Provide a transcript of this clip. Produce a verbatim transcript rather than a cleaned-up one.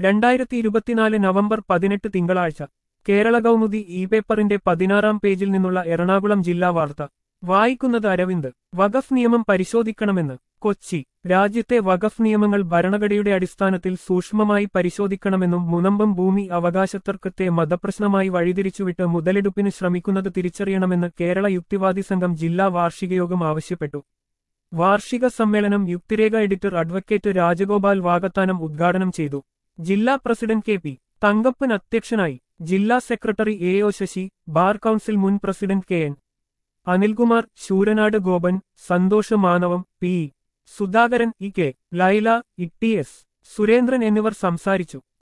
രണ്ടായിരത്തി ഇരുപത്തിനാല് നവംബർ പതിനെട്ട് തിങ്കളാഴ്ച കേരള കൗമുദി ഇ പേപ്പറിന്റെ പതിനാറാം പേജിൽ നിന്നുള്ള എറണാകുളം ജില്ലാ വാർത്ത വായിക്കുന്നത് അരവിന്ദ്. വഖഫ് നിയമം പരിശോധിക്കണമെന്ന് കൊച്ചി. രാജ്യത്തെ വഖഫ് നിയമങ്ങൾ ഭരണഘടനയുടെ അടിസ്ഥാനത്തിൽ സൂക്ഷ്മമായി പരിശോധിക്കണമെന്നും മുനമ്പം ഭൂമി അവകാശത്തർക്കത്തെ മതപ്രശ്നമായി വഴിതിരിച്ചുവിട്ട് മുതലെടുപ്പിന് ശ്രമിക്കുന്നത് തിരിച്ചറിയണമെന്ന് കേരള യുക്തിവാദി സംഘം ജില്ലാ വാർഷികയോഗം ആവശ്യപ്പെട്ടു. വാർഷിക സമ്മേളനം യുക്തിരേഖ എഡിറ്റർ അഡ്വക്കേറ്റ് രാജഗോപാൽ വാകത്താനം ഉദ്ഘാടനം ചെയ്തു. ജില്ലാ പ്രസിഡന്റ് കെ പി തങ്കപ്പൻ അധ്യക്ഷനായി. ജില്ലാ secretary A O Sasi, bar council മുൻ president K N Anilkumar, Sooranad Gopan, Santhosh Manavam, P Sudhakaran, E K Laila, E T S Surendran എന്നിവർ സംസാരിച്ചു.